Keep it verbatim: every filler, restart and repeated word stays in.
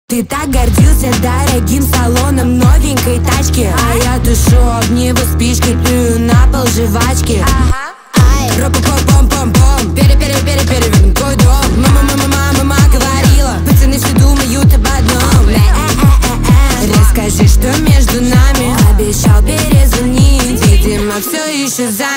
Ты так гордился дорогим салоном новенькой тачки, а я тушу об него спички, плюю на пол жвачки. Ропа-пом-пом-пом-пом, пере-пере-пере-перевернуть твой дом. Мама-мама-мама говорила, пацаны все думают об одном. Расскажи, что между нами. Обещал перезвонить, видимо, все еще за